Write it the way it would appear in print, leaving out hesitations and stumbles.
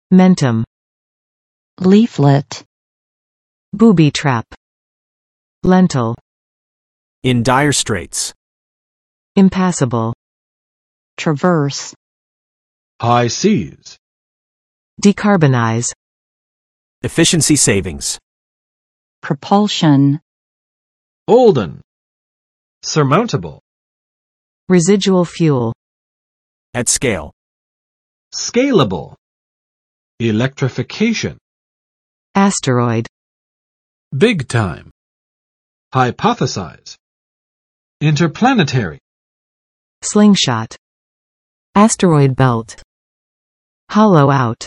Mentum. Leaflet. Booby trap. Lentil. In dire straits. Impassable. Traverse. High seas. Decarbonize. Efficiency savings. Propulsion. Olden. Surmountable. Residual fuel. At scale. Scalable. Electrification. Asteroid. Big time. Hypothesize. Interplanetary. Slingshot. Asteroid belt. Hollow out.